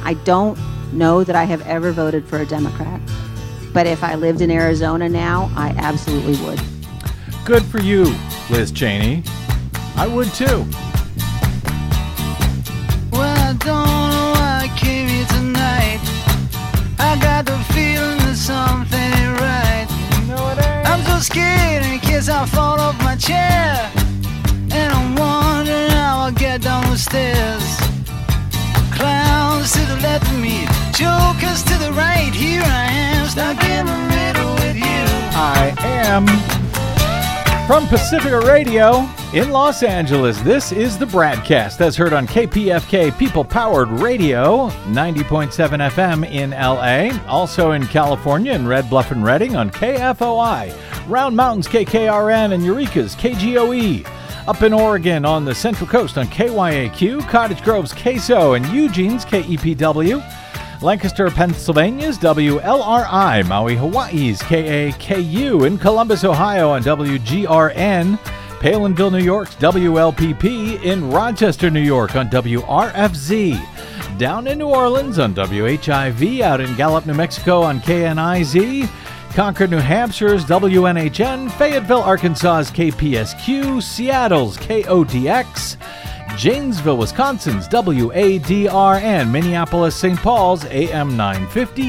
I don't know that I have ever voted for a Democrat. But if I lived in Arizona now, I absolutely would. Good for you, Liz Cheney. I would too. Well, I don't know why I came here tonight. I got the feeling that something ain't right. No, it ain't. I'm so scared in case I fall off my chair. And I'm wondering how I'll get down the stairs. Clowns to the left of me, jokers to the right. Here I am, stuck in the middle with you. I am from Pacifica Radio in Los Angeles. This is the Bradcast, as heard on KPFK People-Powered Radio, 90.7 FM in LA. Also in California in Red Bluff and Redding on KFOI. Round Mountains KKRN and Eureka's KGOE. Up in Oregon on the Central Coast on KYAQ, Cottage Grove's KSO, and Eugene's KEPW. Lancaster, Pennsylvania's WLRI, Maui, Hawaii's KAKU, in Columbus, Ohio on WGRN, Palinville, New York's WLPP, in Rochester, New York on WRFZ, down in New Orleans on WHIV, out in Gallup, New Mexico on KNIZ, Concord, New Hampshire's WNHN, Fayetteville, Arkansas's KPSQ, Seattle's KODX, Janesville, Wisconsin's WADRN, Minneapolis, St. Paul's AM 950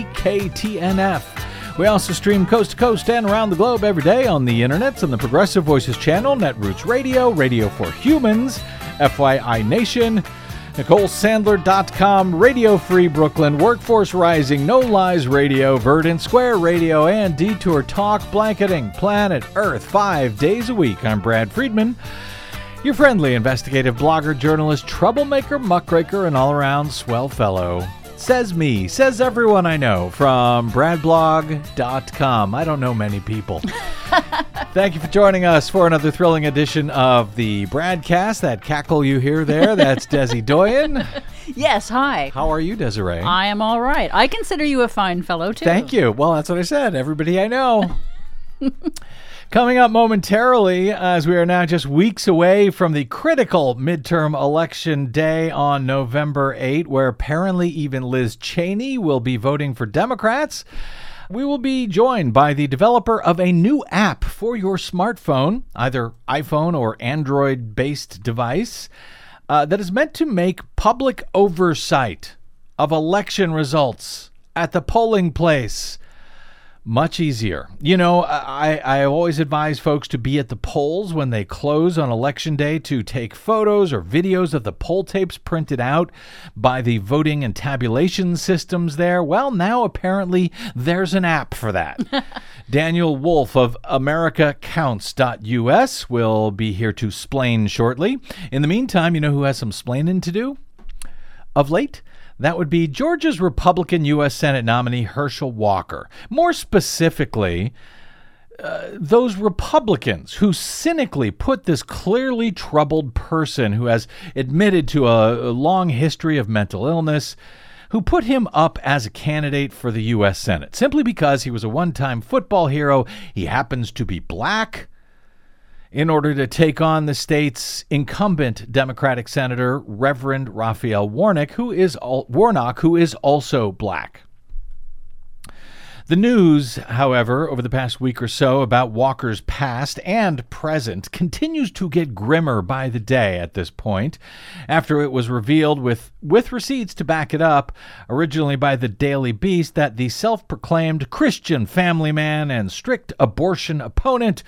KTNF. We also stream coast to coast and around the globe every day on the internets on the Progressive Voices channel, Netroots Radio, Radio for Humans, FYI Nation, NicoleSandler.com, Radio Free Brooklyn, Workforce Rising, No Lies Radio, Verdant Square Radio, and Detour Talk, blanketing planet Earth 5 days a week. I'm Brad Friedman, your friendly investigative blogger, journalist, troublemaker, muckraker, and all-around swell fellow. Says me, says everyone I know from bradblog.com. I don't know many people. Thank you for joining us for another thrilling edition of the Bradcast. That cackle you hear there, that's Desi Doyen. Yes, hi. How are you, Desiree? I am all right. I consider you a fine fellow, too. Thank you. Well, that's what I said. Everybody I know. Coming up momentarily, as we are now just weeks away from the critical midterm election day on November 8, where apparently even Liz Cheney will be voting for Democrats, we will be joined by the developer of a new app for your smartphone, either iPhone or Android-based device, that is meant to make public oversight of election results at the polling place much easier. You know, I always advise folks to be at the polls when they close on Election Day to take photos or videos of the poll tapes printed out by the voting and tabulation systems there. Well, now apparently there's an app for that. Daniel Wolf of AmericaCounts.us will be here to splain shortly. In the meantime, you know who has some splaining to do of late? That would be Georgia's Republican U.S. Senate nominee Herschel Walker. More specifically, those Republicans who cynically put this clearly troubled person who has admitted to a long history of mental illness, who put him up as a candidate for the U.S. Senate simply because he was a one-time football hero. He happens to be black, in order to take on the state's incumbent Democratic Senator, Reverend Raphael Warnock, who is also black. The news, however, over the past week or so about Walker's past and present continues to get grimmer by the day at this point, after it was revealed with receipts to back it up, originally by the Daily Beast, that the self-proclaimed Christian family man and strict abortion opponent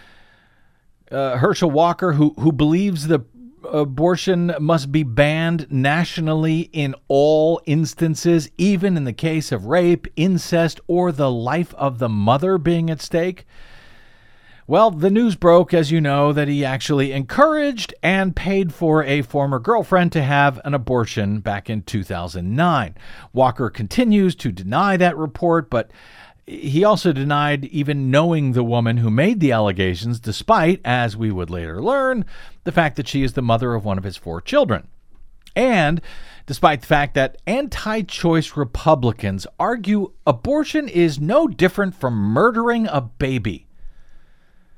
Herschel Walker, who believes the abortion must be banned nationally in all instances, even in the case of rape, incest, or the life of the mother being at stake. Well, the news broke, as you know, that he actually encouraged and paid for a former girlfriend to have an abortion back in 2009. Walker continues to deny that report, but he also denied even knowing the woman who made the allegations, despite, as we would later learn, the fact that she is the mother of one of his 4 children. And despite the fact that anti-choice Republicans argue abortion is no different from murdering a baby.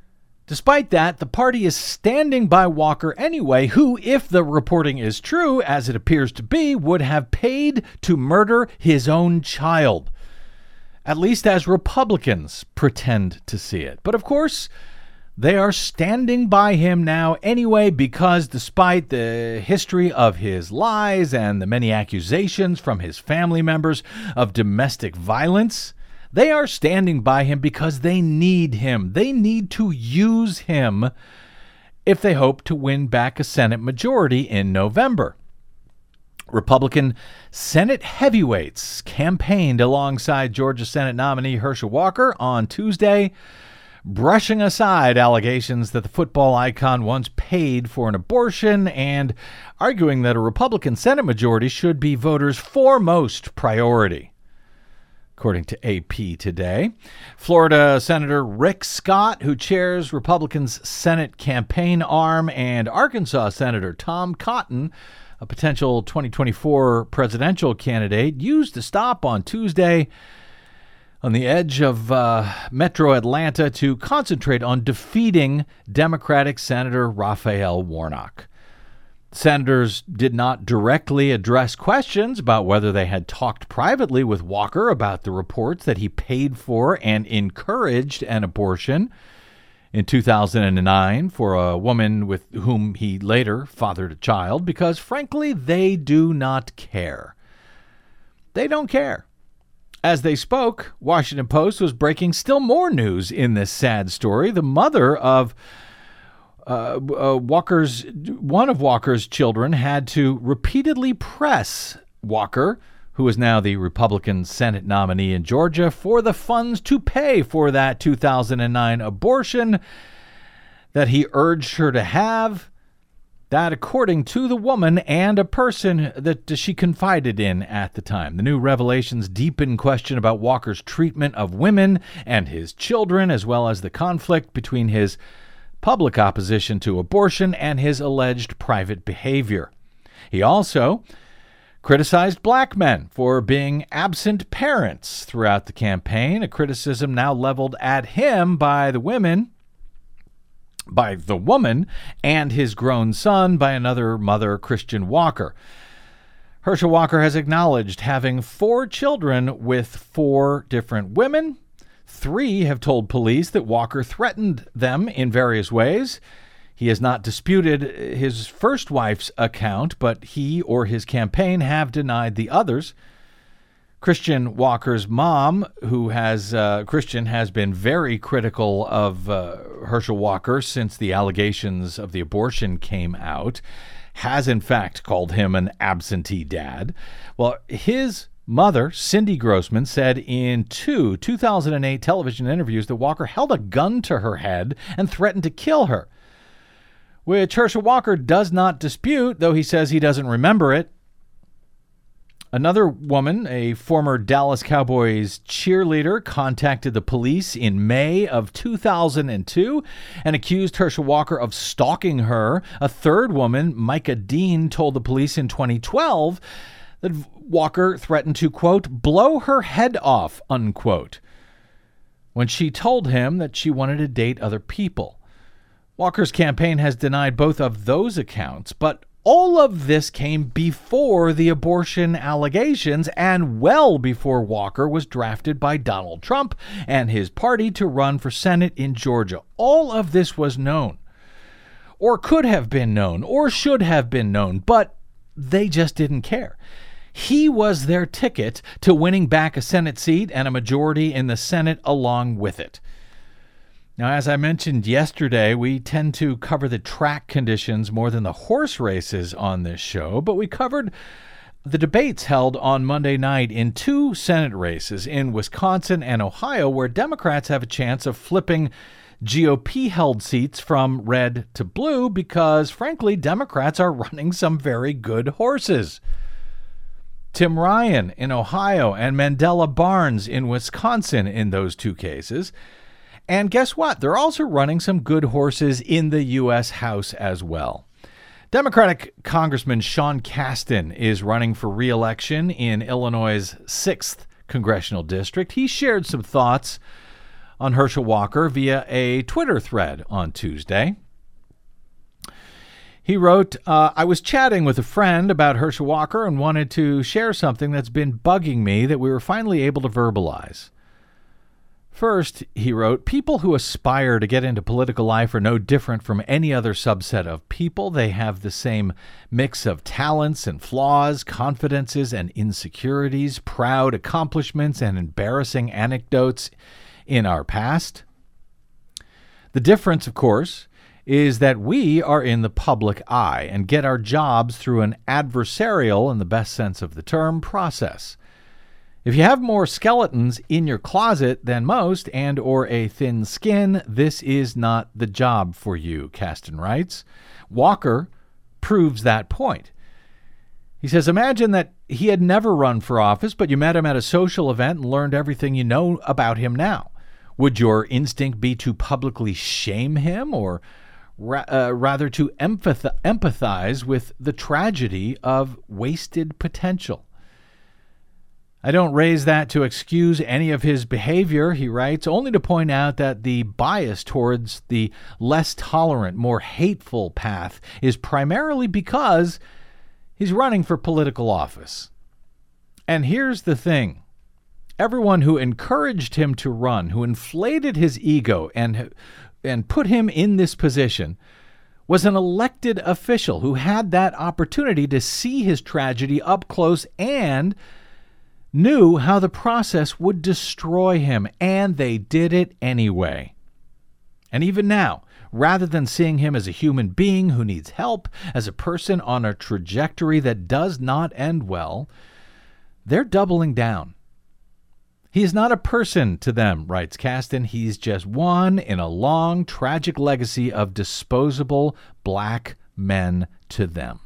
Despite that, the party is standing by Walker anyway, who, if the reporting is true, as it appears to be, would have paid to murder his own child. At least as Republicans pretend to see it. But of course, they are standing by him now anyway, because despite the history of his lies and the many accusations from his family members of domestic violence, they are standing by him because they need him. They need to use him if they hope to win back a Senate majority in November. Republican Senate heavyweights campaigned alongside Georgia Senate nominee Herschel Walker on Tuesday, brushing aside allegations that the football icon once paid for an abortion and arguing that a Republican Senate majority should be voters' foremost priority. According to AP Today, Florida Senator Rick Scott, who chairs Republicans' Senate campaign arm, and Arkansas Senator Tom Cotton, a potential 2024 presidential candidate, used a stop on Tuesday on the edge of Metro Atlanta to concentrate on defeating Democratic Senator Raphael Warnock. Senators did not directly address questions about whether they had talked privately with Walker about the reports that he paid for and encouraged an abortion in 2009 for a woman with whom he later fathered a child, because frankly, they do not care. They don't care. As they spoke, Washington Post was breaking still more news in this sad story. The mother of one of Walker's children had to repeatedly press Walker, who is now the Republican Senate nominee in Georgia, for the funds to pay for that 2009 abortion that he urged her to have. That, according to the woman and a person that she confided in at the time. The new revelations deepen question about Walker's treatment of women and his children, as well as the conflict between his public opposition to abortion and his alleged private behavior. He also criticized black men for being absent parents throughout the campaign, a criticism now leveled at him by the woman and his grown son by another mother, Christian Walker. Herschel Walker has acknowledged having 4 children with 4 different women. 3 have told police that Walker threatened them in various ways. He has not disputed his first wife's account, but he or his campaign have denied the others. Christian Walker's mom, Christian, has been very critical of Herschel Walker since the allegations of the abortion came out, has in fact called him an absentee dad. Well, his mother, Cindy Grossman, said in 2 2008 television interviews that Walker held a gun to her head and threatened to kill her, which Herschel Walker does not dispute, though he says he doesn't remember it. Another woman, a former Dallas Cowboys cheerleader, contacted the police in May of 2002 and accused Herschel Walker of stalking her. A third woman, Micah Dean, told the police in 2012 that Walker threatened to, quote, blow her head off, unquote, when she told him that she wanted to date other people. Walker's campaign has denied both of those accounts, but all of this came before the abortion allegations and well before Walker was drafted by Donald Trump and his party to run for Senate in Georgia. All of this was known, or could have been known, or should have been known, but they just didn't care. He was their ticket to winning back a Senate seat and a majority in the Senate along with it. Now, as I mentioned yesterday, we tend to cover the track conditions more than the horse races on this show, but we covered the debates held on Monday night in 2 Senate races in Wisconsin and Ohio, where Democrats have a chance of flipping GOP-held seats from red to blue because, frankly, Democrats are running some very good horses. Tim Ryan in Ohio and Mandela Barnes in Wisconsin in those 2 cases. And guess what? They're also running some good horses in the U.S. House as well. Democratic Congressman Sean Casten is running for re-election in Illinois' 6th congressional district. He shared some thoughts on Herschel Walker via a Twitter thread on Tuesday. He wrote, I was chatting with a friend about Herschel Walker and wanted to share something that's been bugging me that we were finally able to verbalize. First, he wrote, people who aspire to get into political life are no different from any other subset of people. They have the same mix of talents and flaws, confidences and insecurities, proud accomplishments and embarrassing anecdotes in our past. The difference, of course, is that we are in the public eye and get our jobs through an adversarial, in the best sense of the term, process. If you have more skeletons in your closet than most and or a thin skin, this is not the job for you, Kasten writes. Walker proves that point. He says, imagine that he had never run for office, but you met him at a social event and learned everything you know about him now. Would your instinct be to publicly shame him or rather to empathize with the tragedy of wasted potential? I don't raise that to excuse any of his behavior, he writes, only to point out that the bias towards the less tolerant, more hateful path is primarily because he's running for political office. And here's the thing. Everyone who encouraged him to run, who inflated his ego and put him in this position, was an elected official who had that opportunity to see his tragedy up close and knew how the process would destroy him, and they did it anyway. And even now, rather than seeing him as a human being who needs help, as a person on a trajectory that does not end well, they're doubling down. He is not a person to them, writes Kasten. He's just one in a long, tragic legacy of disposable black men to them.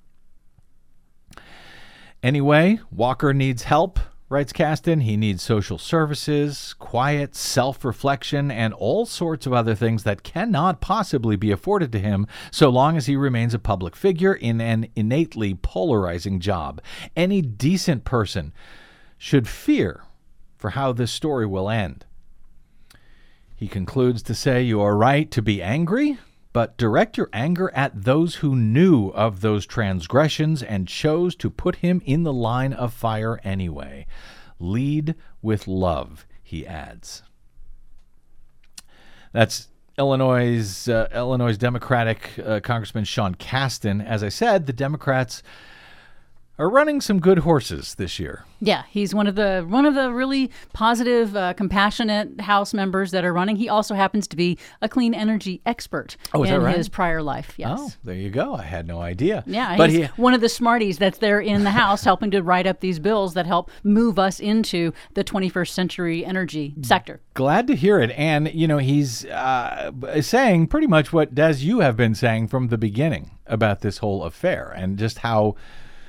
Anyway, Walker needs help, writes Kasten. He needs social services, quiet, self-reflection, and all sorts of other things that cannot possibly be afforded to him so long as he remains a public figure in an innately polarizing job. Any decent person should fear for how this story will end. He concludes to say, you are right to be angry, but direct your anger at those who knew of those transgressions and chose to put him in the line of fire anyway. Lead with love, he adds. That's Illinois Democratic Congressman Sean Kasten. As I said, the Democrats are running some good horses this year. Yeah, he's one of the really positive, compassionate House members that are running. He also happens to be a clean energy expert in his prior life. Yes. Oh, there you go. I had no idea. Yeah, but he's one of the smarties that's there in the House helping to write up these bills that help move us into the 21st century energy sector. Glad to hear it. And, you know, he's saying pretty much what, Des, you have been saying from the beginning about this whole affair and just how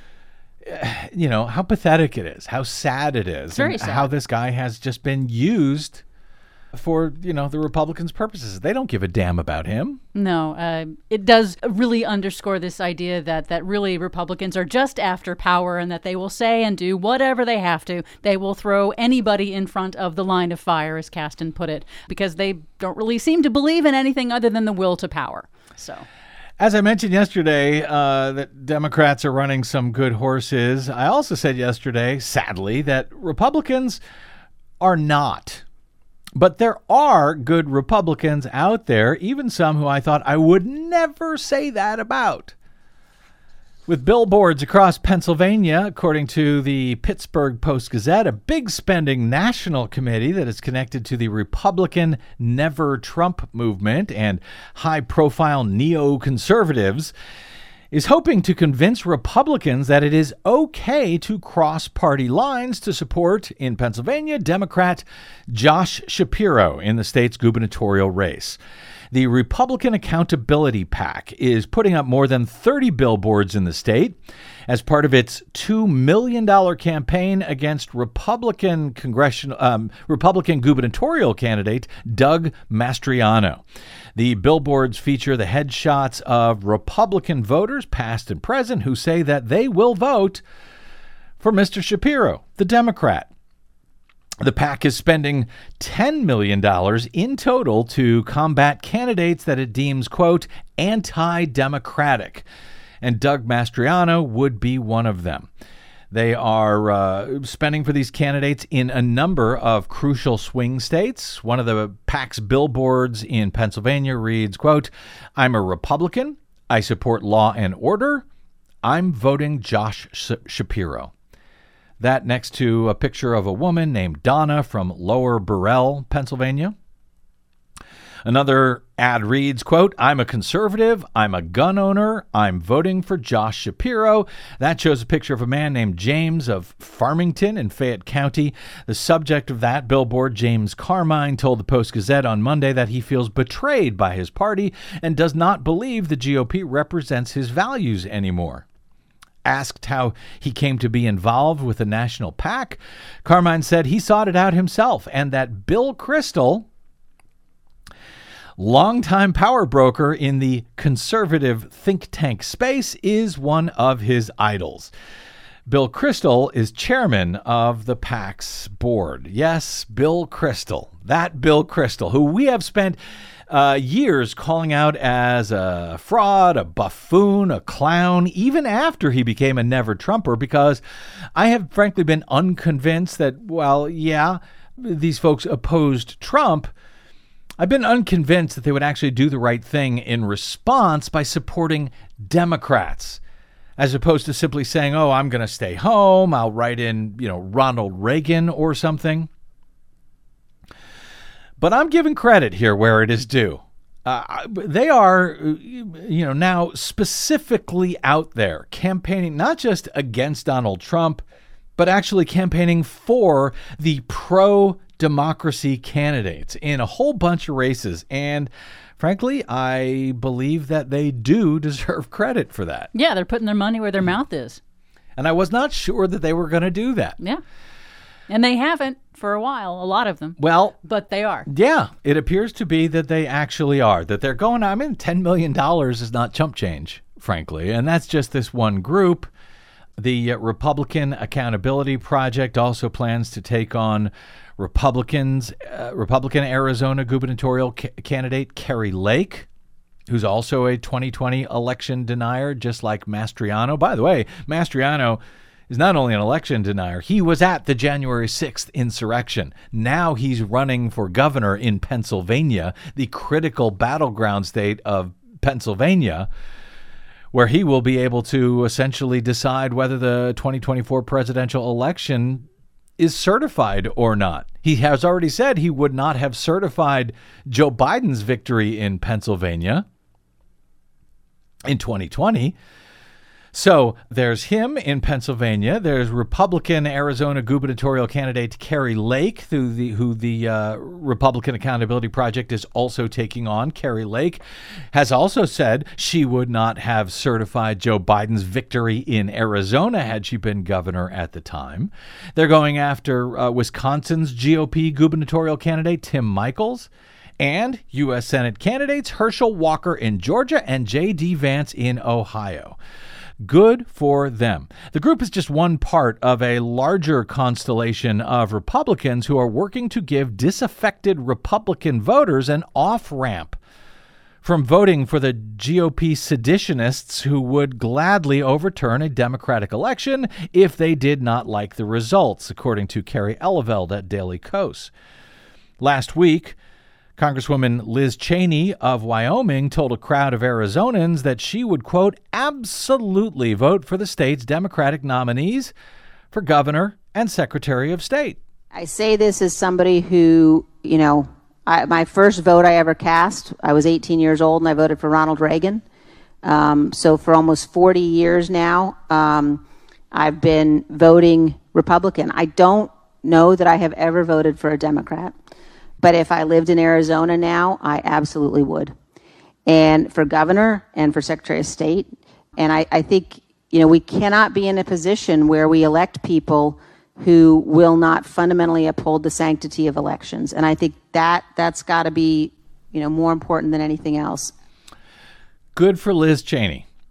how pathetic it is, how sad it is, very sad. How this guy has just been used for, the Republicans' purposes. They don't give a damn about him. No, it does really underscore this idea that really Republicans are just after power and that they will say and do whatever they have to. They will throw anybody in front of the line of fire, as Kasten put it, because they don't really seem to believe in anything other than the will to power. So, as I mentioned yesterday, that Democrats are running some good horses. I also said yesterday, sadly, that Republicans are not. But there are good Republicans out there, even some who I thought I would never say that about. With billboards across Pennsylvania, according to the Pittsburgh Post-Gazette, a big spending national committee that is connected to the Republican Never Trump movement and high-profile neoconservatives is hoping to convince Republicans that it is okay to cross party lines to support, in Pennsylvania, Democrat Josh Shapiro in the state's gubernatorial race. The Republican Accountability PAC is putting up more than 30 billboards in the state as part of its $2 million campaign against Republican gubernatorial candidate Doug Mastriano. The billboards feature the headshots of Republican voters, past and present, who say that they will vote for Mr. Shapiro, the Democrat. The PAC is spending $10 million in total to combat candidates that it deems, quote, anti-democratic. And Doug Mastriano would be one of them. They are spending for these candidates in a number of crucial swing states. One of the PAC's billboards in Pennsylvania reads, quote, I'm a Republican. I support law and order. I'm voting Josh Shapiro. That next to a picture of a woman named Donna from Lower Burrell, Pennsylvania. Another ad reads, quote, I'm a conservative, I'm a gun owner, I'm voting for Josh Shapiro. That shows a picture of a man named James of Farmington in Fayette County. The subject of that billboard, James Carmine, told the Post-Gazette on Monday that he feels betrayed by his party and does not believe the GOP represents his values anymore. Asked how he came to be involved with the national PAC, Carmine said he sought it out himself and that Bill Kristol, longtime power broker in the conservative think tank space, is one of his idols. Bill Kristol is chairman of the PAC's board. Yes, Bill Kristol. That Bill Kristol, who we have spent years calling out as a fraud, a buffoon, a clown, even after he became a never-Trumper, because I have frankly been unconvinced that, well, yeah, these folks opposed Trump. I've been unconvinced that they would actually do the right thing in response by supporting Democrats, as opposed to simply saying, oh, I'm going to stay home, I'll write in, Ronald Reagan or something. But I'm giving credit here where it is due. They are, now specifically out there campaigning not just against Donald Trump, but actually campaigning for the pro-democracy candidates in a whole bunch of races. And frankly, I believe that they do deserve credit for that. Yeah, they're putting their money where their mouth is. And I was not sure that they were going to do that. Yeah. And they haven't for a while, a lot of them. Well, but they are. Yeah, it appears to be that they actually are, that they're going, $10 million is not chump change, frankly. And that's just this one group. The Republican Accountability Project also plans to take on Republican Arizona gubernatorial candidate Kari Lake, who's also a 2020 election denier, just like Mastriano. By the way, Mastriano is not only an election denier, he was at the January 6th insurrection. Now he's running for governor in Pennsylvania, the critical battleground state of Pennsylvania, where he will be able to essentially decide whether the 2024 presidential election is certified or not. He has already said he would not have certified Joe Biden's victory in Pennsylvania in 2020. So there's him in Pennsylvania. There's Republican Arizona gubernatorial candidate Kari Lake, who the Republican Accountability Project is also taking on. Kari Lake has also said she would not have certified Joe Biden's victory in Arizona had she been governor at the time. They're going after Wisconsin's GOP gubernatorial candidate Tim Michels, and U.S. Senate candidates Herschel Walker in Georgia and J.D. Vance in Ohio. Good for them. The group is just one part of a larger constellation of Republicans who are working to give disaffected Republican voters an off-ramp from voting for the GOP seditionists who would gladly overturn a Democratic election if they did not like the results, according to Carrie Eleveld at Daily Kos. Last week, Congresswoman Liz Cheney of Wyoming told a crowd of Arizonans that she would, quote, absolutely vote for the state's Democratic nominees for governor and secretary of state. I say this as somebody who, my first vote I ever cast, I was 18 years old and I voted for Ronald Reagan. So for almost 40 years now, I've been voting Republican. I don't know that I have ever voted for a Democrat. But if I lived in Arizona now, I absolutely would. And for governor and for secretary of state. And I think, we cannot be in a position where we elect people who will not fundamentally uphold the sanctity of elections. And I think that's got to be, more important than anything else. Good for Liz Cheney.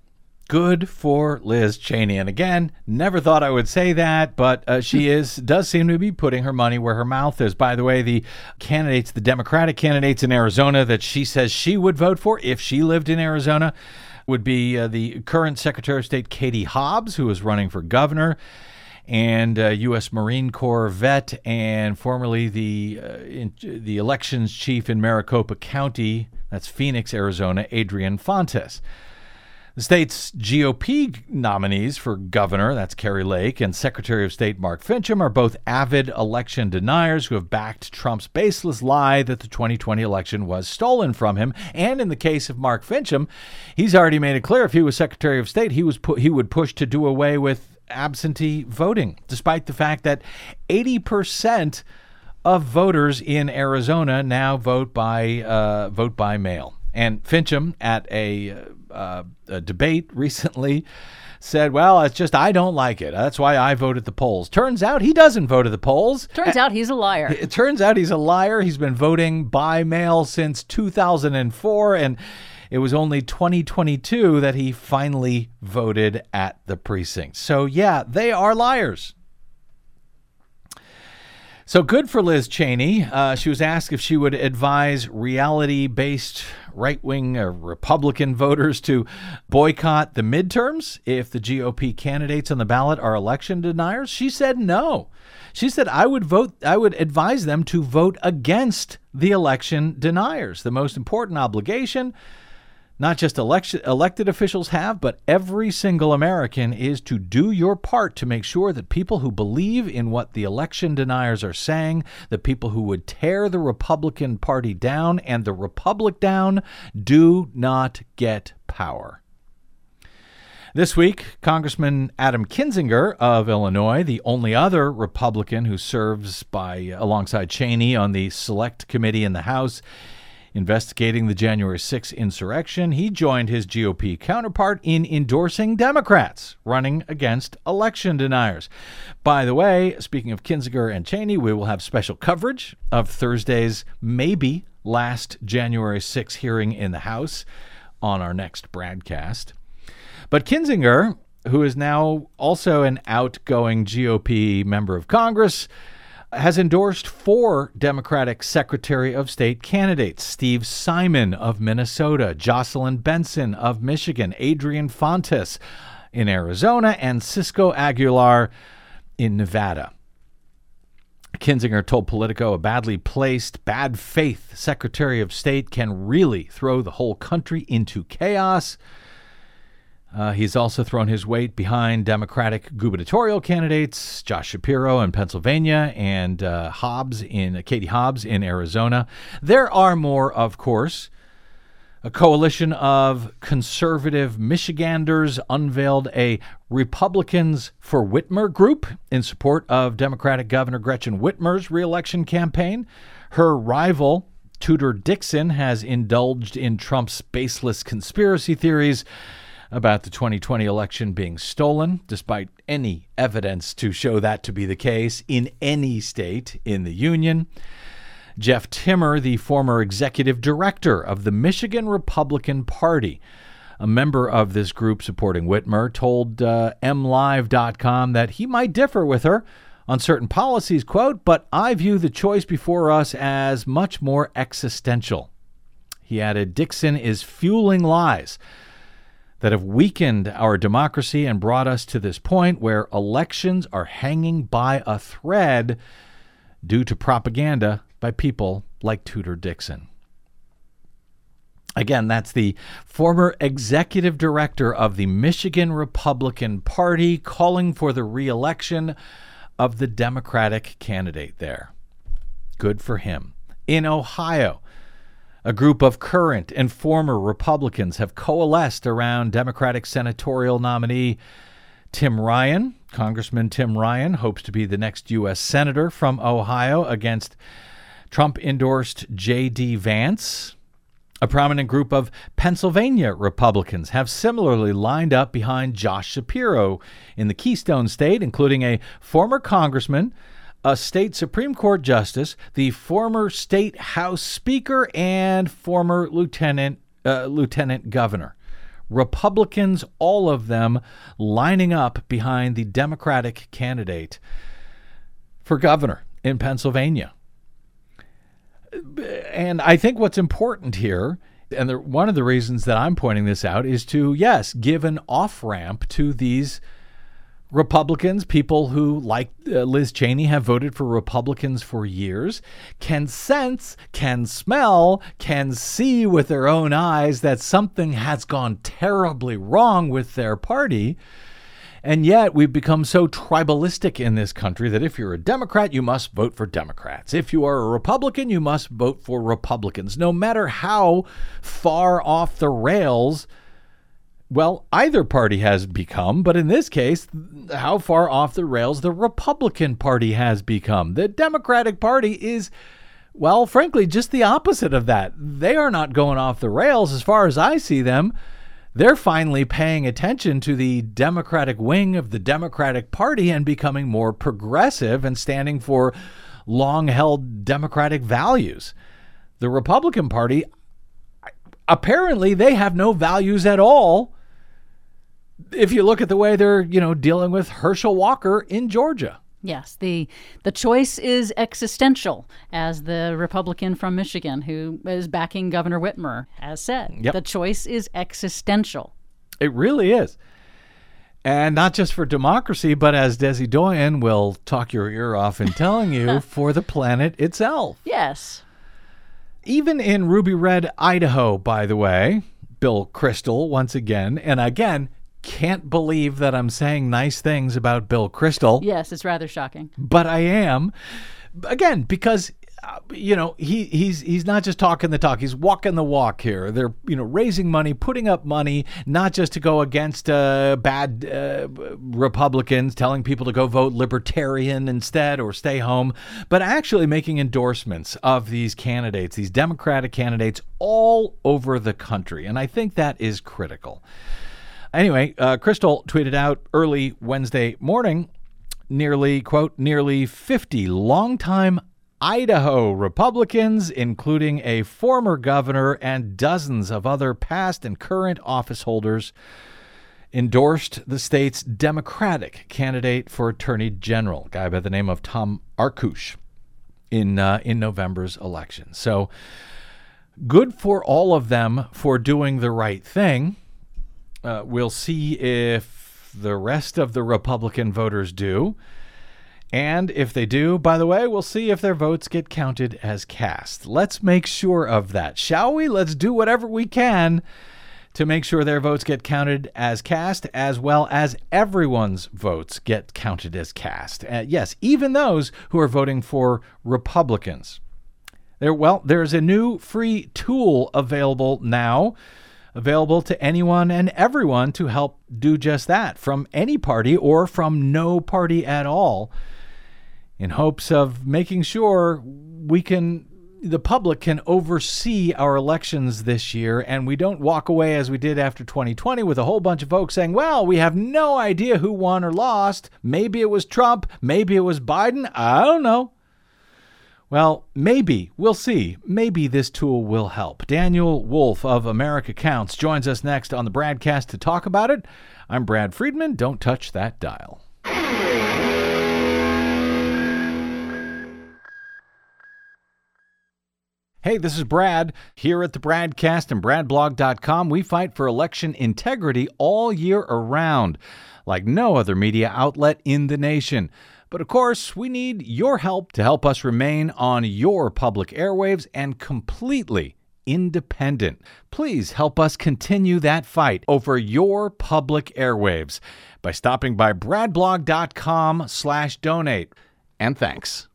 Good for Liz Cheney. And again, never thought I would say that, but she does seem to be putting her money where her mouth is. By the way, the Democratic candidates in Arizona that she says she would vote for if she lived in Arizona would be the current Secretary of State Katie Hobbs, who is running for governor, and U.S. Marine Corps vet and formerly the elections chief in Maricopa County, that's Phoenix, Arizona, Adrian Fontes. The state's GOP nominees for governor, that's Kari Lake, and Secretary of State Mark Finchem are both avid election deniers who have backed Trump's baseless lie that the 2020 election was stolen from him. And in the case of Mark Finchem, he's already made it clear if he was Secretary of State, he would push to do away with absentee voting, despite the fact that 80% of voters in Arizona now vote by mail. And Finchem, at a debate recently, said, well, it's just I don't like it. That's why I vote at the polls. Turns out he doesn't vote at the polls. Turns out he's a liar. It turns out he's a liar. He's been voting by mail since 2004, and it was only 2022 that he finally voted at the precinct. So, yeah, they are liars. So good for Liz Cheney. She was asked if she would advise reality-based right-wing Republican voters to boycott the midterms if the GOP candidates on the ballot are election deniers. She said no. She said, I would advise them to vote against the election deniers. The most important obligation not just elected officials have, but every single American is to do your part to make sure that people who believe in what the election deniers are saying, the people who would tear the Republican Party down and the Republic down, do not get power. This week, Congressman Adam Kinzinger of Illinois, the only other Republican who serves alongside Cheney on the Select Committee in the House, investigating the January 6th insurrection, he joined his GOP counterpart in endorsing Democrats running against election deniers. By the way, speaking of Kinzinger and Cheney, we will have special coverage of Thursday's maybe last January 6th hearing in the House on our next broadcast. But Kinzinger, who is now also an outgoing GOP member of Congress, has endorsed 4 Democratic Secretary of State candidates: Steve Simon of Minnesota, Jocelyn Benson of Michigan, Adrian Fontes in Arizona, and Cisco Aguilar in Nevada. Kinzinger told Politico a badly placed, bad faith Secretary of State can really throw the whole country into chaos. He's also thrown his weight behind Democratic gubernatorial candidates Josh Shapiro in Pennsylvania and Katie Hobbs in Arizona. There are more, of course. A coalition of conservative Michiganders unveiled a Republicans for Whitmer group in support of Democratic Governor Gretchen Whitmer's reelection campaign. Her rival, Tudor Dixon, has indulged in Trump's baseless conspiracy theories about the 2020 election being stolen, despite any evidence to show that to be the case in any state in the union. Jeff Timmer, the former executive director of the Michigan Republican Party, a member of this group supporting Whitmer, told MLive.com that he might differ with her on certain policies, quote, but I view the choice before us as much more existential. He added, Dixon is fueling lies that have weakened our democracy and brought us to this point where elections are hanging by a thread due to propaganda by people like Tudor Dixon. Again, that's the former executive director of the Michigan Republican Party calling for the re-election of the Democratic candidate there. Good for him. In Ohio, a group of current and former Republicans have coalesced around Democratic senatorial nominee Tim Ryan. Congressman Tim Ryan hopes to be the next U.S. Senator from Ohio against Trump-endorsed J.D. Vance. A prominent group of Pennsylvania Republicans have similarly lined up behind Josh Shapiro in the Keystone State, including a former congressman, a state Supreme Court justice, the former state House Speaker, and former lieutenant governor. Republicans, all of them, lining up behind the Democratic candidate for governor in Pennsylvania. And I think what's important here, and one of the reasons that I'm pointing this out, is to, yes, give an off-ramp to these Republicans, people who, like Liz Cheney, have voted for Republicans for years, can sense, can smell, can see with their own eyes that something has gone terribly wrong with their party. And yet we've become so tribalistic in this country that if you're a Democrat, you must vote for Democrats. If you are a Republican, you must vote for Republicans, no matter how far off the rails, well, either party has become. But in this case, how far off the rails the Republican Party has become. The Democratic Party is, well, frankly, just the opposite of that. They are not going off the rails as far as I see them. They're finally paying attention to the Democratic wing of the Democratic Party and becoming more progressive and standing for long-held democratic values. The Republican Party, apparently, they have no values at all. If you look at the way they're, dealing with Herschel Walker in Georgia. Yes, the choice is existential, as the Republican from Michigan who is backing Governor Whitmer has said. Yep. The choice is existential. It really is. And not just for democracy, but as Desi Doyen will talk your ear off in telling you, for the planet itself. Yes. Even in Ruby Red, Idaho, by the way, Bill Kristol, once again, and again, can't believe that I'm saying nice things about Bill Kristol. Yes, it's rather shocking. But I am, again, because he's not just talking the talk, he's walking the walk here. They're raising money, putting up money, not just to go against bad Republicans, telling people to go vote Libertarian instead or stay home, but actually making endorsements of these candidates, these Democratic candidates, all over the country. And I think that is critical. Anyway, Kristol tweeted out early Wednesday morning, nearly 50 longtime Idaho Republicans, including a former governor and dozens of other past and current office holders, endorsed the state's Democratic candidate for Attorney General, a guy by the name of Tom Arkush, in November's election. So good for all of them for doing the right thing. We'll see if the rest of the Republican voters do. And if they do, by the way, we'll see if their votes get counted as cast. Let's make sure of that, shall we? Let's do whatever we can to make sure their votes get counted as cast, as well as everyone's votes get counted as cast. Yes, even those who are voting for Republicans. There's a new free tool available now, available to anyone and everyone to help do just that, from any party or from no party at all, in hopes of making sure the public can oversee our elections this year, and we don't walk away as we did after 2020 with a whole bunch of folks saying, well, we have no idea who won or lost. Maybe it was Trump. Maybe it was Biden. I don't know. Well, maybe. We'll see. Maybe this tool will help. Daniel Wolf of America Counts joins us next on the Bradcast to talk about it. I'm Brad Friedman. Don't touch that dial. Hey, this is Brad. Here at the Bradcast and BradBlog.com, we fight for election integrity all year around, like no other media outlet in the nation. But of course, we need your help to help us remain on your public airwaves and completely independent. Please help us continue that fight over your public airwaves by stopping by bradblog.com/donate. And thanks.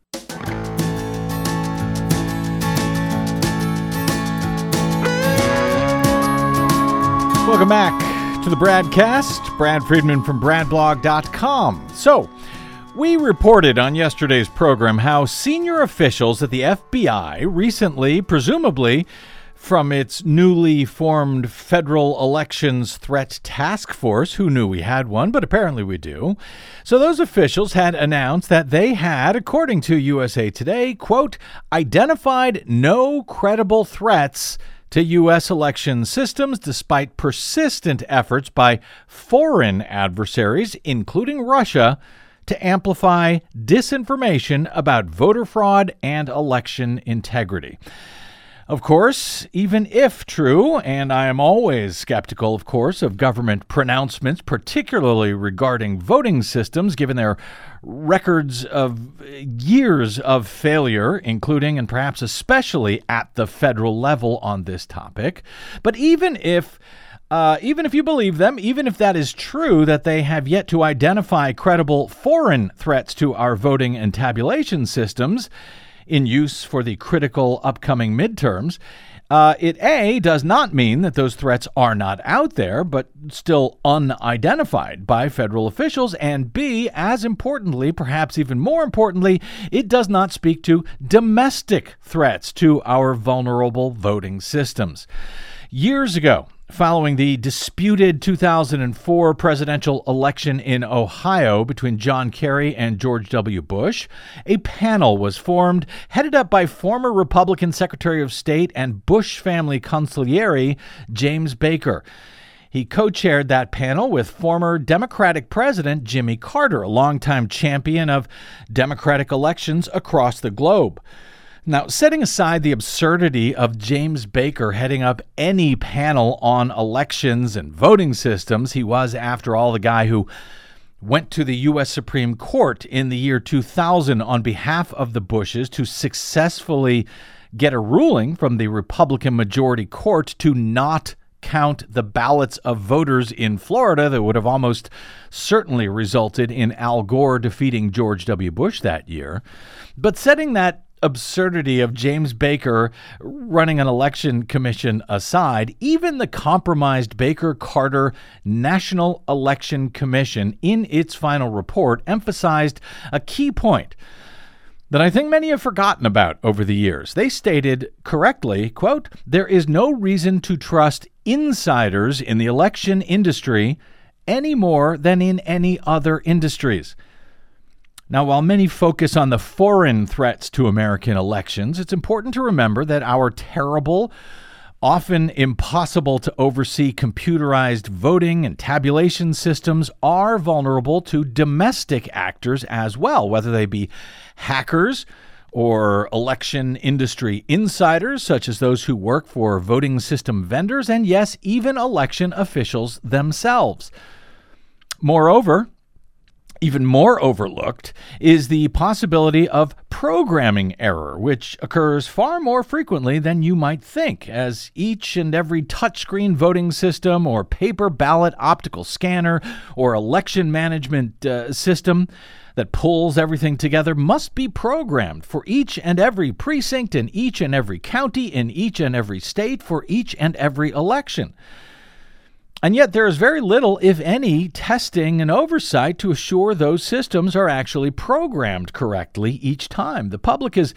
Welcome back to the Bradcast. Brad Friedman from bradblog.com. So, we reported on yesterday's program how senior officials at the FBI recently, presumably from its newly formed Federal Elections Threat Task Force, who knew we had one, but apparently we do. So those officials had announced that they had, according to USA Today, quote, identified no credible threats to U.S. election systems despite persistent efforts by foreign adversaries, including Russia, to amplify disinformation about voter fraud and election integrity. Of course, even if true, and I am always skeptical, of course, of government pronouncements, particularly regarding voting systems, given their records of years of failure, including and perhaps especially at the federal level on this topic. But even if you believe them, even if that is true, that they have yet to identify credible foreign threats to our voting and tabulation systems in use for the critical upcoming midterms, it A, does not mean that those threats are not out there, but still unidentified by federal officials, and B, as importantly, perhaps even more importantly, it does not speak to domestic threats to our vulnerable voting systems. Years ago, following the disputed 2004 presidential election in Ohio between John Kerry and George W. Bush, a panel was formed headed up by former Republican Secretary of State and Bush family consigliere James Baker. He co-chaired that panel with former Democratic President Jimmy Carter, a longtime champion of Democratic elections across the globe. Now, setting aside the absurdity of James Baker heading up any panel on elections and voting systems, he was, after all, the guy who went to the U.S. Supreme Court in the year 2000 on behalf of the Bushes to successfully get a ruling from the Republican majority court to not count the ballots of voters in Florida that would have almost certainly resulted in Al Gore defeating George W. Bush that year. But setting that absurdity of James Baker running an election commission aside, even the compromised Baker-Carter National Election Commission in its final report emphasized a key point that I think many have forgotten about over the years. They stated correctly, quote, "There is no reason to trust insiders in the election industry any more than in any other industries." Now, while many focus on the foreign threats to American elections, it's important to remember that our terrible, often impossible to oversee computerized voting and tabulation systems are vulnerable to domestic actors as well, whether they be hackers or election industry insiders, such as those who work for voting system vendors, and yes, even election officials themselves. Moreover, even more overlooked is the possibility of programming error, which occurs far more frequently than you might think, as each and every touchscreen voting system or paper ballot optical scanner or election management system that pulls everything together must be programmed for each and every precinct in each and every county in each and every state for each and every election. And yet there is very little, if any, testing and oversight to assure those systems are actually programmed correctly each time. The public is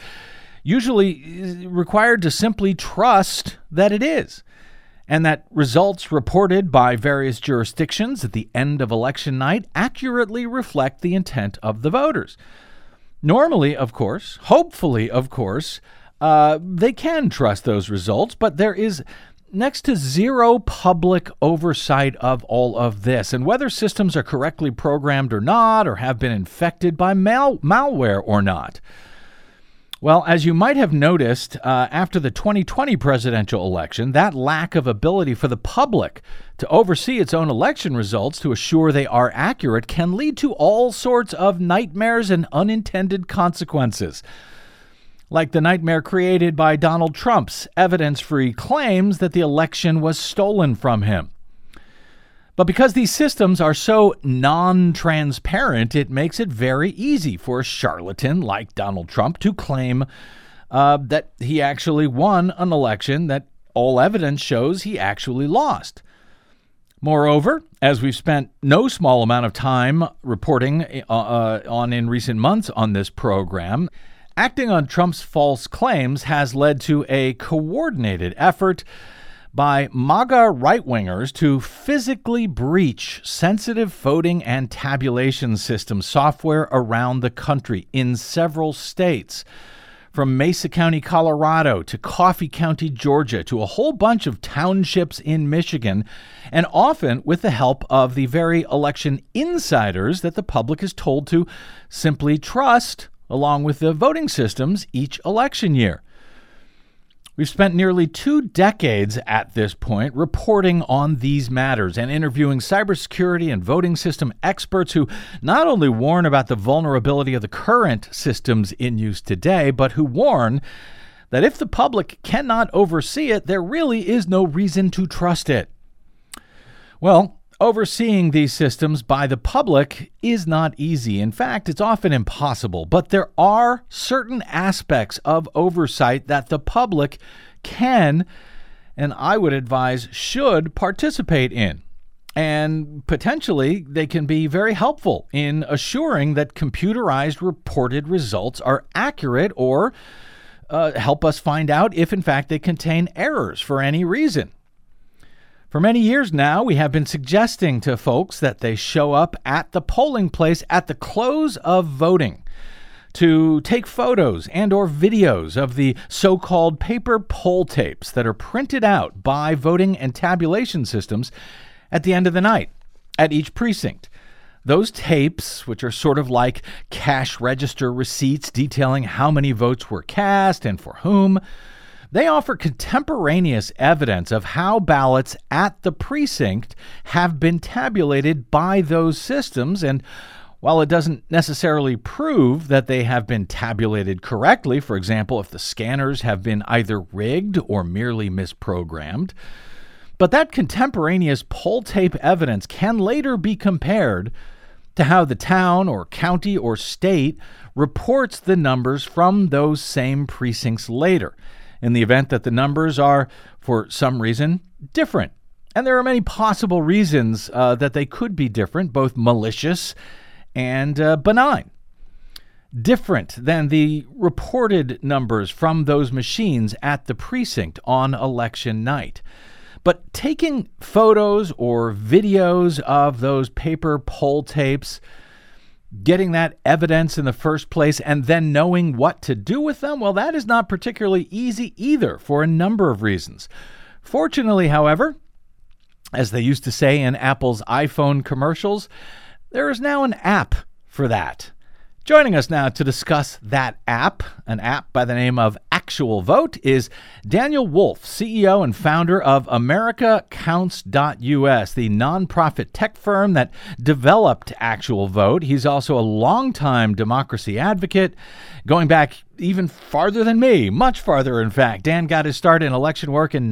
usually required to simply trust that it is, and that results reported by various jurisdictions at the end of election night accurately reflect the intent of the voters. Normally, of course, hopefully, of course, they can trust those results, but there is next to zero public oversight of all of this, and whether systems are correctly programmed or not, or have been infected by malware or not. Well, as you might have noticed, after the 2020 presidential election, that lack of ability for the public to oversee its own election results to assure they are accurate can lead to all sorts of nightmares and unintended consequences, like the nightmare created by Donald Trump's evidence-free claims that the election was stolen from him. But because these systems are so non-transparent, it makes it very easy for a charlatan like Donald Trump to claim that he actually won an election that all evidence shows he actually lost. Moreover, as we've spent no small amount of time reporting on in recent months on this program, acting on Trump's false claims has led to a coordinated effort by MAGA right-wingers to physically breach sensitive voting and tabulation system software around the country in several states. from Mesa County, Colorado, to Coffee County, Georgia, to a whole bunch of townships in Michigan, and often with the help of the very election insiders that the public is told to simply trust, along with the voting systems each election year. We've spent nearly 2 decades at this point reporting on these matters and interviewing cybersecurity and voting system experts who not only warn about the vulnerability of the current systems in use today, but who warn that if the public cannot oversee it, there really is no reason to trust it. Well, overseeing these systems by the public is not easy. In fact, it's often impossible. But there are certain aspects of oversight that the public can, and I would advise should, participate in. And potentially, they can be very helpful in assuring that computerized reported results are accurate or help us find out if, in fact, they contain errors for any reason. For many years now, we have been suggesting to folks that they show up at the polling place at the close of voting to take photos and or videos of the so-called paper poll tapes that are printed out by voting and tabulation systems at the end of the night at each precinct. Those tapes, which are sort of like cash register receipts detailing how many votes were cast and for whom, they offer contemporaneous evidence of how ballots at the precinct have been tabulated by those systems. And while it doesn't necessarily prove that they have been tabulated correctly, for example, if the scanners have been either rigged or merely misprogrammed, but that contemporaneous poll tape evidence can later be compared to how the town or county or state reports the numbers from those same precincts later, in the event that the numbers are, for some reason, different. And there are many possible reasons that they could be different, both malicious and benign. Different than the reported numbers from those machines at the precinct on election night. But taking photos or videos of those paper poll tapes, getting that evidence in the first place, and then knowing what to do with them, well, that is not particularly easy either for a number of reasons. Fortunately, however, as they used to say in Apple's iPhone commercials, there is now an app for that. Joining us now to discuss that app, an app by the name of Actual Vote, is Daniel Wolf, CEO and founder of AmericaCounts.us, the nonprofit tech firm that developed Actual Vote. He's also a longtime democracy advocate, going back even farther than me, much farther, in fact. Dan got his start in election work in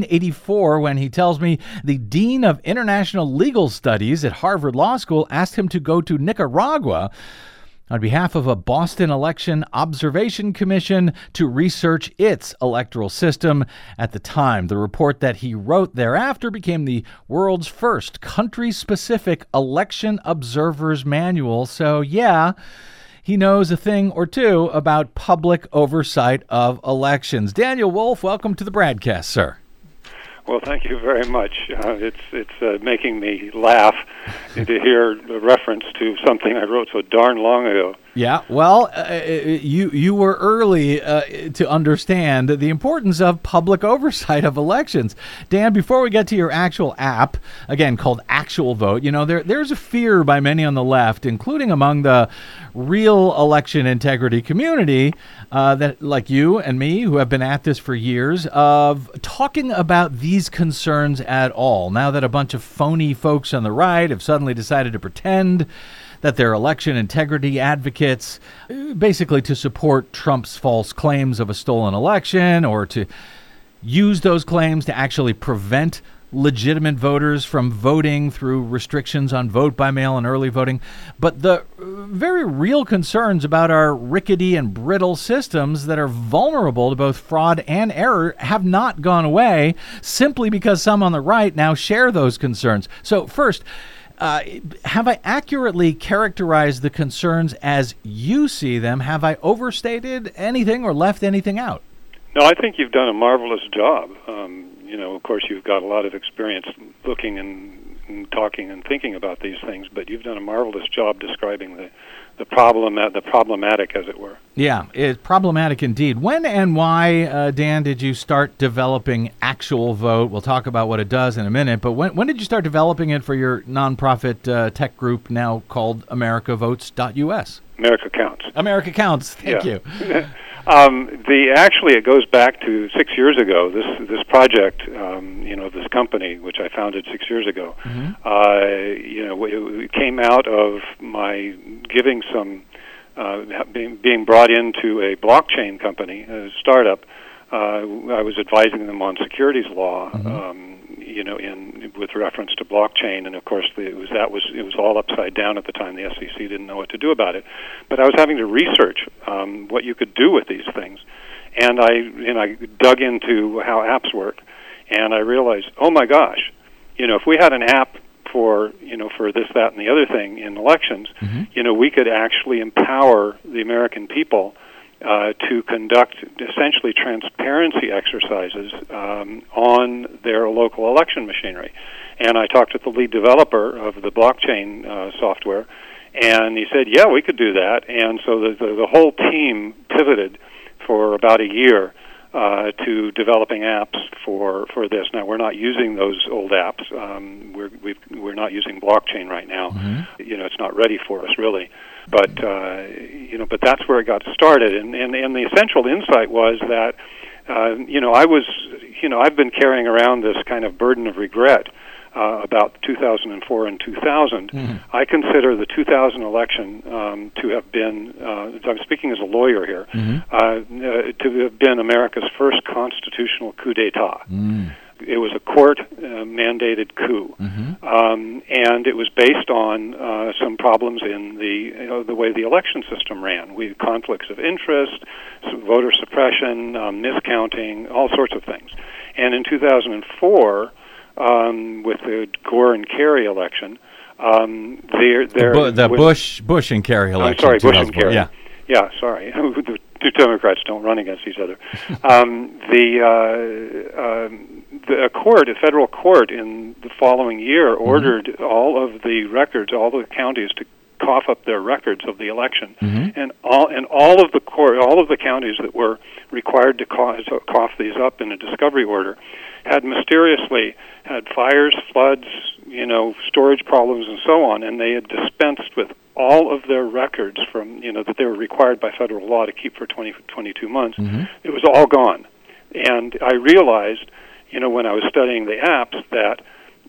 1984 when he tells me the Dean of International Legal Studies at Harvard Law School asked him to go to Nicaragua on behalf of a Boston Election Observation Commission to research its electoral system at the time. The report that he wrote thereafter became the world's first country-specific election observer's manual. So, yeah, he knows a thing or two about public oversight of elections. Daniel Wolf, welcome to the broadcast, sir. Well, thank you very much. It's making me laugh to hear the reference to something I wrote so darn long ago. Yeah, well, you were early to understand the importance of public oversight of elections. Dan, before we get to your actual app, again, called Actual Vote, there's a fear by many on the left, including among the real election integrity community, that like you and me, who have been at this for years, of talking about these concerns at all. Now that a bunch of phony folks on the right have suddenly decided to pretend that they're election integrity advocates, basically to support Trump's false claims of a stolen election, or to use those claims to actually prevent legitimate voters from voting through restrictions on vote by mail and early voting. But the very real concerns about our rickety and brittle systems that are vulnerable to both fraud and error have not gone away, simply because some on the right now share those concerns. So first, have I accurately characterized the concerns as you see them? Have I overstated anything or left anything out? No, I think you've done a marvelous job. Of course, you've got a lot of experience looking and talking and thinking about these things, but you've done a marvelous job describing the problematic, as it were. Yeah, it's problematic indeed. When and why, Dan, did you start developing Actual Vote? We'll talk about what it does in a minute, but when did you start developing it for your nonprofit tech group now called AmericaVotes.us? America Counts. America Counts. Thank you. Actually, it goes back to 6 years ago. This project, this company, which I founded 6 years ago, it came out of my giving some, being brought into a blockchain company, a startup. I was advising them on securities law, with reference to blockchain, and of course it was all upside down at the time. The SEC didn't know what to do about it, but I was having to research what you could do with these things, and I dug into how apps work, and I realized, oh my gosh, if we had an app for this, that, and the other thing in elections, we could actually empower the American people to conduct essentially transparency exercises on their local election machinery. And I talked with the lead developer of the blockchain software, and he said, yeah, we could do that. And so the whole team pivoted for about a year to developing apps for this. Now, we're not using those old apps. We're not using blockchain right now. It's not ready for us, really. But but that's where it got started, and the essential insight was that I've been carrying around this kind of burden of regret about 2004 and 2000. I consider the 2000 election to have been, I'm speaking as a lawyer here, to have been America's first constitutional coup d'etat. It was a court-mandated coup, and it was based on some problems in the way the election system ran. We had conflicts of interest, voter suppression, miscounting, all sorts of things. And in 2004, with the Gore and Kerry election, Bush and Kerry election. I'm sorry, Bush and Kerry. Yeah, sorry. The two Democrats don't run against each other. A federal court in the following year ordered all of the records, all the counties to cough up their records of the election, and all of the counties that were required to cough these up in a discovery order had mysteriously had fires, floods, storage problems, and so on, and they had dispensed with all of their records from that they were required by federal law to keep for 22 months. It was all gone, and I realized, when I was studying the apps, that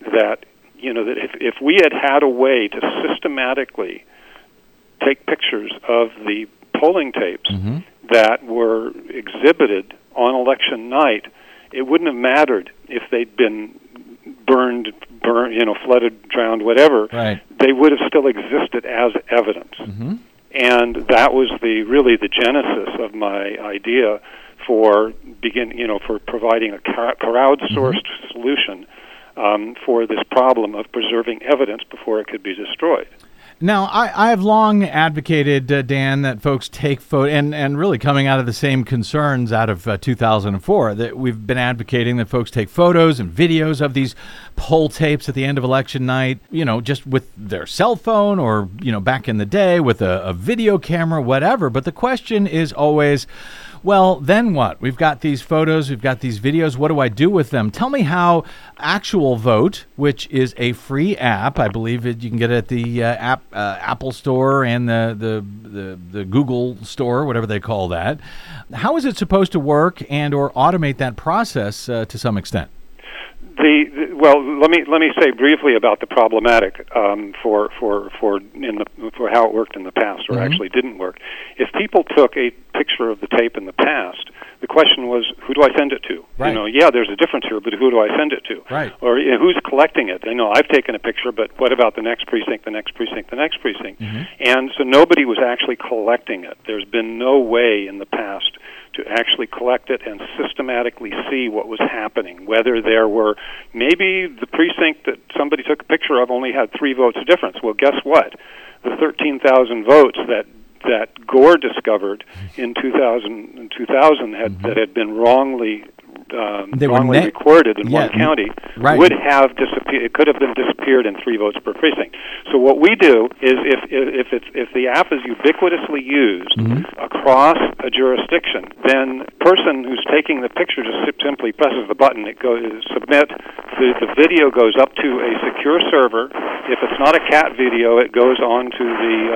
if we had a way to systematically take pictures of the polling tapes that were exhibited on election night, it wouldn't have mattered if they'd been burned, flooded, drowned, whatever. Right. They would have still existed as evidence. And that was really the genesis of my idea for providing a crowdsourced solution for this problem of preserving evidence before it could be destroyed. Now, I've long advocated, Dan, that folks take and really coming out of the same concerns out of 2004, that we've been advocating that folks take photos and videos of these poll tapes at the end of election night, just with their cell phone or, back in the day with a video camera, whatever. But the question is always, well, then what? We've got these photos, we've got these videos. What do I do with them? Tell me how Actual Vote, which is a free app, I believe you can get it at the Apple Store and the Google Store, whatever they call that. How is it supposed to work and or automate that process to some extent? Well, let me say briefly about the problematic for how it worked in the past, or actually didn't work. If people took a picture of the tape in the past, the question was, who do I send it to? Right. There's a difference here, but who do I send it to? Right. Or who's collecting it? I've taken a picture, but what about the next precinct, the next precinct, the next precinct? And so nobody was actually collecting it. There's been no way in the past to actually collect it and systematically see what was happening, whether there were, maybe the precinct that somebody took a picture of only had 3 votes difference. Well, guess what? The 13,000 votes that Gore discovered in 2000 that had been wrongly They were wrongly recorded in one county right. would have disappeared. It could have been disappeared in 3 votes per precinct. So what we do is, if the app is ubiquitously used across a jurisdiction, then the person who's taking the picture just simply presses the button. It goes submit. The video goes up to a secure server. If it's not a cat video, it goes onto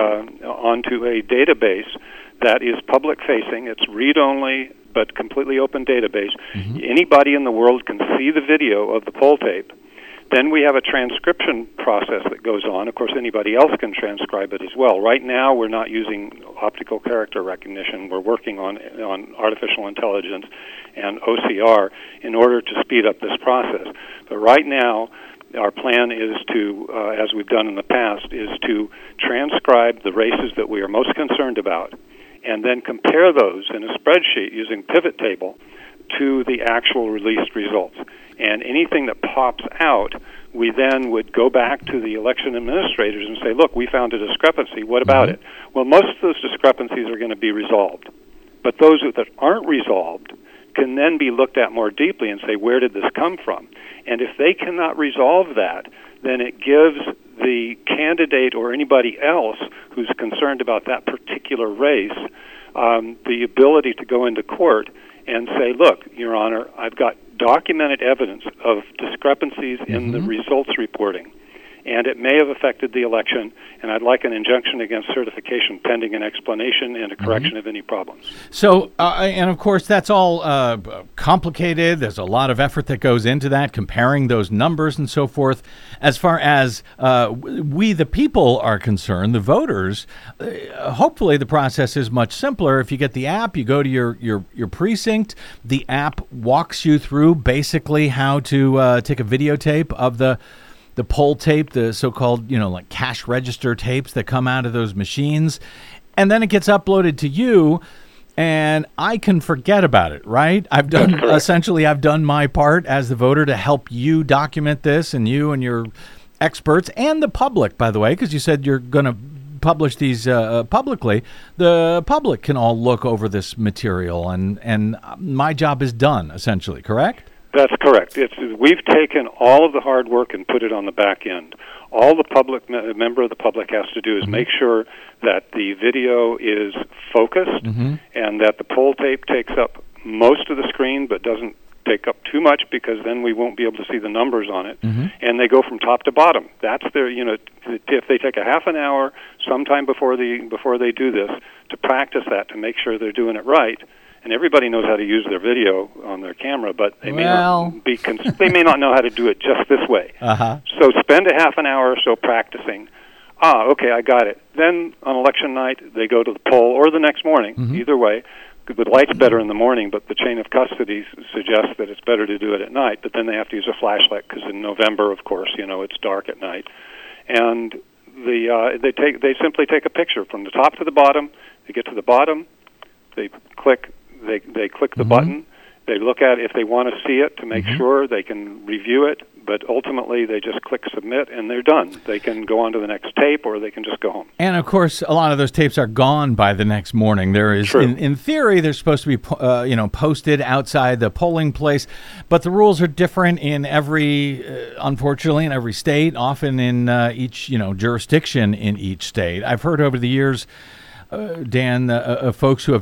a database that is public-facing. It's read-only, but completely open database. Anybody in the world can see the video of the poll tape. Then we have a transcription process that goes on. Of course, anybody else can transcribe it as well. Right now, we're not using optical character recognition. We're working on artificial intelligence and OCR in order to speed up this process. But right now, our plan is to, as we've done in the past, is to transcribe the races that we are most concerned about, and then compare those in a spreadsheet using pivot table to the actual released results. And anything that pops out, we then would go back to the election administrators and say, look, we found a discrepancy. What about it? Well, most of those discrepancies are going to be resolved. But those that aren't resolved can then be looked at more deeply and say, where did this come from? And if they cannot resolve that, then it gives the candidate or anybody else who's concerned about that particular race the ability to go into court and say, look, Your Honor, I've got documented evidence of discrepancies in the results reporting, and it may have affected the election, and I'd like an injunction against certification pending an explanation and a correction of any problems. So, and of course, that's all complicated. There's a lot of effort that goes into that, comparing those numbers and so forth. As far as we, the people, are concerned, the voters, hopefully the process is much simpler. If you get the app, you go to your precinct. The app walks you through basically how to take a videotape of the poll tape, the so-called, like cash register tapes that come out of those machines. And then it gets uploaded to you, and I can forget about it, right? I've done my part as the voter to help you document this, and you and your experts and the public, by the way, because you said you're going to publish these publicly. The public can all look over this material, and my job is done, essentially, correct? That's correct. We've taken all of the hard work and put it on the back end. All the public member of the public has to do is make sure that the video is focused and that the poll tape takes up most of the screen but doesn't take up too much, because then we won't be able to see the numbers on it. And they go from top to bottom. That's their, if they take a half an hour sometime before they do this to practice that, to make sure they're doing it right. And everybody knows how to use their video on their camera, but they may not know how to do it just this way. So spend a half an hour or so practicing. Okay, I got it. Then on election night, they go to the poll, or the next morning, either way. The light's better in the morning, but the chain of custody suggests that it's better to do it at night. But then they have to use a flashlight, because in November, of course, it's dark at night. And they simply take a picture from the top to the bottom. They get to the bottom, they click the button. They look at it if they want to see it to make sure. They can review it, but ultimately they just click submit and they're done. They can go on to the next tape, or they can just go home. And of course, a lot of those tapes are gone by the next morning. There is, in theory, they're supposed to be posted outside the polling place, but the rules are different in unfortunately, in every state, often in each jurisdiction in each state. I've heard over the years, Dan, folks who have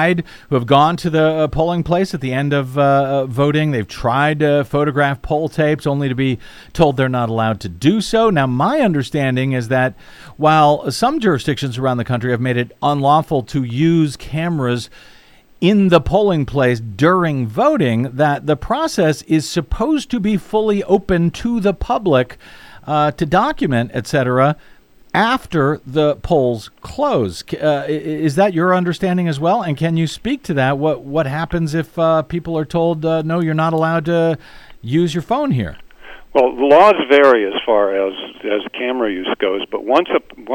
gone to the polling place at the end of voting. They've tried to photograph poll tapes only to be told they're not allowed to do so. Now, my understanding is that while some jurisdictions around the country have made it unlawful to use cameras in the polling place during voting, that the process is supposed to be fully open to the public to document, etc., after the polls close. Is that your understanding as well? And can you speak to that? What happens if people are told, no, you're not allowed to use your phone here? Well, the laws vary as far as camera use goes, but once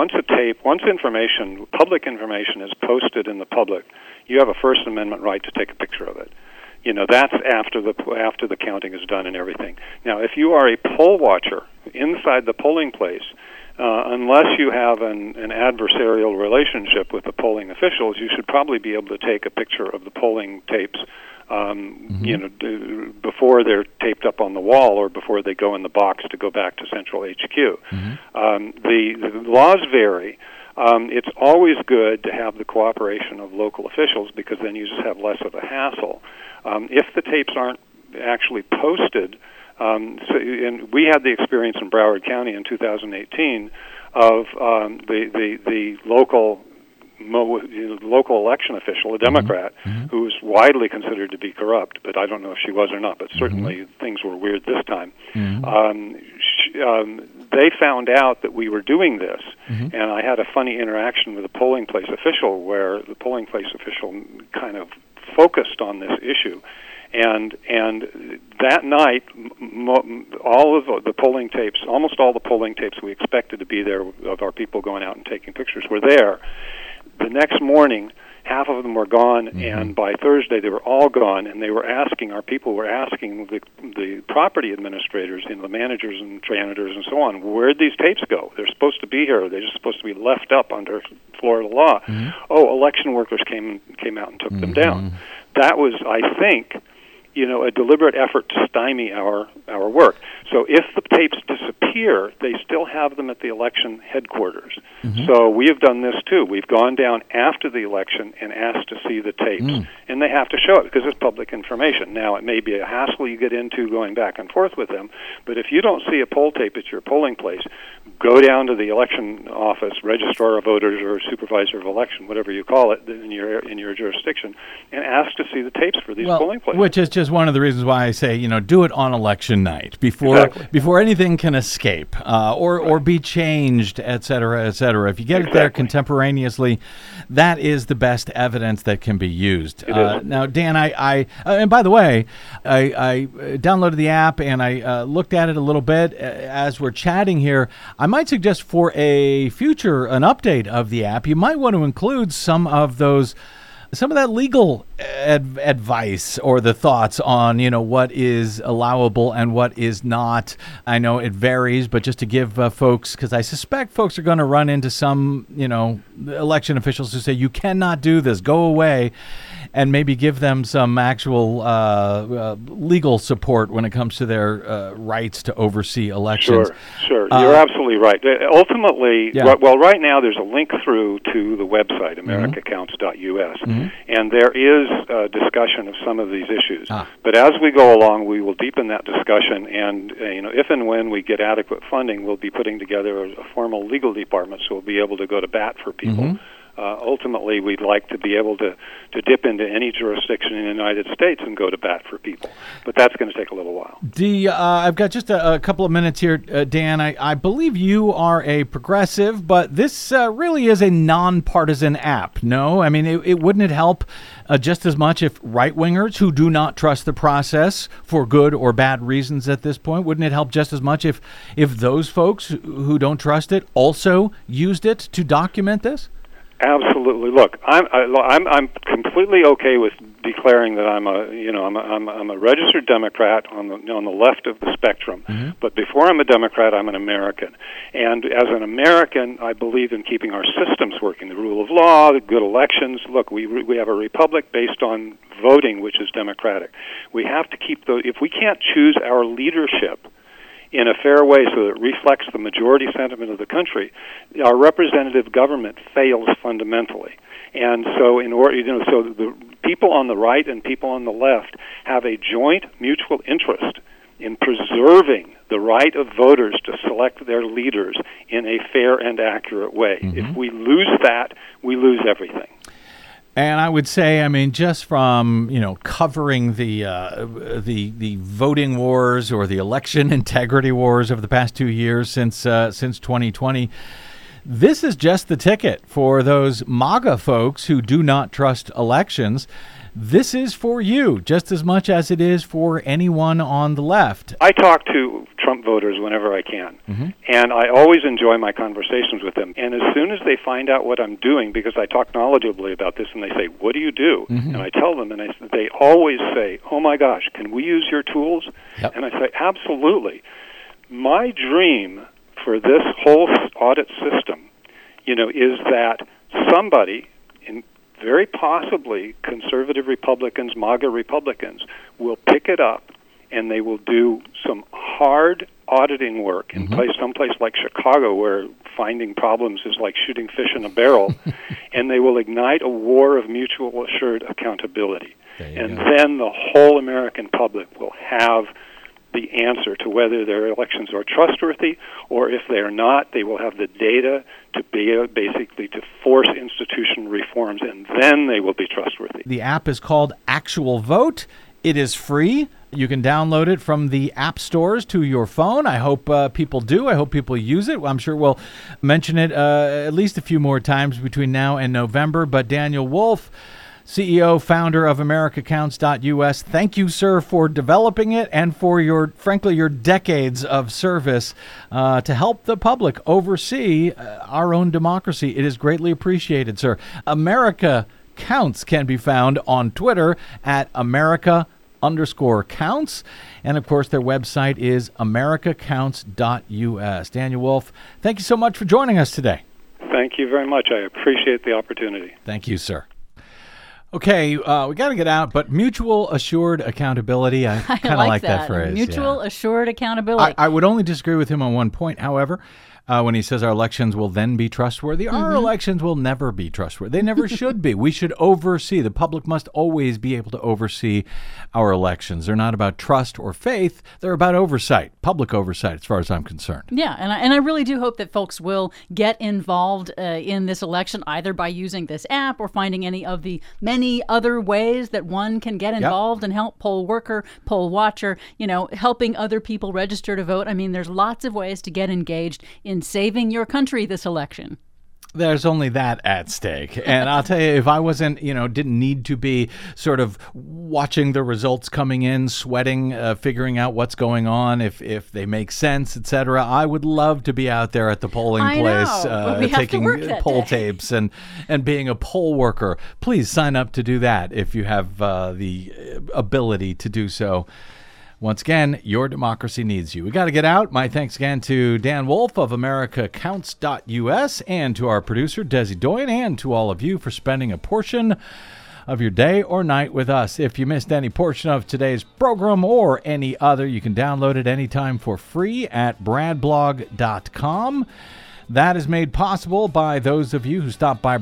information, public information, is posted in the public, you have a First Amendment right to take a picture of it. That's after the counting is done and everything. Now, if you are a poll watcher inside the polling place, unless you have an adversarial relationship with the polling officials, you should probably be able to take a picture of the polling tapes before they're taped up on the wall or before they go in the box to go back to Central HQ. The laws vary. It's always good to have the cooperation of local officials because then you just have less of a hassle. If the tapes aren't actually posted, and we had the experience in Broward County in 2018 of the local election official, a Democrat, who was widely considered to be corrupt, but I don't know if she was or not, but certainly things were weird this time. They found out that we were doing this, and I had a funny interaction with a polling place official where the polling place official kind of focused on this issue. And that night, all of the polling tapes, almost all the polling tapes we expected to be there of our people going out and taking pictures were there. The next morning, half of them were gone, and by Thursday they were all gone. And they were asking, our people were asking the property administrators, the managers and janitors and so on, where'd these tapes go? They're supposed to be here. They're just supposed to be left up under Florida law. Oh, election workers came out and took them down. That was, I think, a deliberate effort to stymie our work. So if the tapes disappear, they still have them at the election headquarters. So we have done this too. We've gone down after the election and asked to see the tapes. And they have to show it because it's public information. Now, it may be a hassle you get into going back and forth with them, but if you don't see a poll tape at your polling place, go down to the election office, registrar of voters or supervisor of election, whatever you call it in your jurisdiction, and ask to see the tapes for these polling places. Which is just one of the reasons why I say, do it on election night before anything can escape or be changed, et cetera, et cetera. If you get it there contemporaneously, that is the best evidence that can be used. Now, Dan, I and by the way, I downloaded the app and I looked at it a little bit as we're chatting here. I might suggest for an update of the app, you might want to include some of that legal advice or the thoughts on, what is allowable and what is not. I know it varies, but just to give folks, because I suspect folks are going to run into some, election officials who say, you cannot do this, go away, and maybe give them some actual legal support when it comes to their rights to oversee elections. Sure. You're absolutely right. Ultimately, right now there's a link through to the website, americacounts.us, and there is a discussion of some of these issues. But as we go along, we will deepen that discussion, and if and when we get adequate funding, we'll be putting together a formal legal department, so we'll be able to go to bat for people. Ultimately, we'd like to be able to dip into any jurisdiction in the United States and go to bat for people. But that's going to take a little while. I've got just a couple of minutes here, Dan. I believe you are a progressive, but this really is a nonpartisan app, no? I mean, wouldn't it help just as much if right-wingers who do not trust the process for good or bad reasons at this point, wouldn't it help just as much if those folks who don't trust it also used it to document this? Absolutely. Look, I'm completely okay with declaring that I'm a registered Democrat on the left of the spectrum. But before I'm a Democrat, I'm an American. And as an American, I believe in keeping our systems working, the rule of law, the good elections. Look, we have a republic based on voting, which is democratic. We have to keep those. If we can't choose our leadership in a fair way so that it reflects the majority sentiment of the country, our representative government fails fundamentally. And so so the people on the right and people on the left have a joint mutual interest in preserving the right of voters to select their leaders in a fair and accurate way. If we lose that, we lose everything. And I would say, just from covering the voting wars or the election integrity wars over the past 2 years since 2020, this is just the ticket for those MAGA folks who do not trust elections. This is for you just as much as it is for anyone on the left. I talk to Trump voters whenever I can, and I always enjoy my conversations with them. And as soon as they find out what I'm doing, because I talk knowledgeably about this, and they say, what do you do? And I tell them, and they always say, oh my gosh, can we use your tools? Yep. And I say, absolutely. My dream for this whole audit system, is that somebody, very possibly conservative Republicans, MAGA Republicans, will pick it up and they will do some hard auditing work in someplace like Chicago, where finding problems is like shooting fish in a barrel, and they will ignite a war of mutual assured accountability. And then the whole American public will have the answer to whether their elections are trustworthy, or if they are not, they will have the data to be basically to force institutional reforms, and then they will be trustworthy. The app is called Actual Vote. It is free. You can download it from the app stores to your phone. I hope people do. I hope people use it. I'm sure we'll mention it at least a few more times between now and November. But Daniel Wolf, CEO, founder of AmericaCounts.us, thank you, sir, for developing it and for your decades of service to help the public oversee our own democracy. It is greatly appreciated, sir. America Counts can be found on Twitter at America_counts. And, of course, their website is AmericaCounts.us. Daniel Wolf, thank you so much for joining us today. Thank you very much. I appreciate the opportunity. Thank you, sir. Okay, we got to get out, but mutual assured accountability, I kind of like that phrase. Mutual assured accountability. I would only disagree with him on one point, however. When he says our elections will then be trustworthy. Our elections will never be trustworthy. They never should be. We should oversee. The public must always be able to oversee our elections. They're not about trust or faith. They're about oversight, public oversight, as far as I'm concerned. Yeah, and I really do hope that folks will get involved in this election, either by using this app or finding any of the many other ways that one can get involved and help poll worker, poll watcher, helping other people register to vote. I mean, there's lots of ways to get engaged in saving your country this election. There's only that at stake. And I'll tell you, if I wasn't, didn't need to be sort of watching the results coming in, sweating, figuring out what's going on, if they make sense, etc., I would love to be out there at the polling place, taking poll tapes and being a poll worker. Please sign up to do that if you have the ability to do so. Once again, your democracy needs you. We got to get out. My thanks again to Dan Wolf of AmericaCounts.us and to our producer, Desi Doyen, and to all of you for spending a portion of your day or night with us. If you missed any portion of today's program or any other, you can download it anytime for free at bradblog.com. That is made possible by those of you who stop by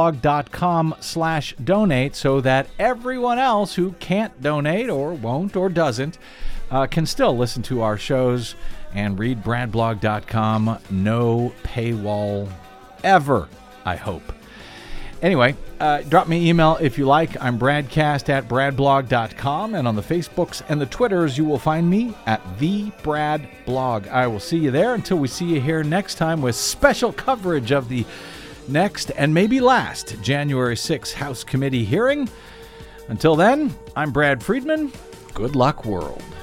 bradblog.com/donate so that everyone else who can't donate or won't or doesn't can still listen to our shows and read bradblog.com. No paywall ever, I hope. Anyway, drop me an email if you like. I'm bradcast@bradblog.com, and on the Facebooks and the Twitters, you will find me at @TheBradBlog. I will see you there until we see you here next time with special coverage of the next and maybe last January 6th House Committee hearing. Until then, I'm Brad Friedman. Good luck, world.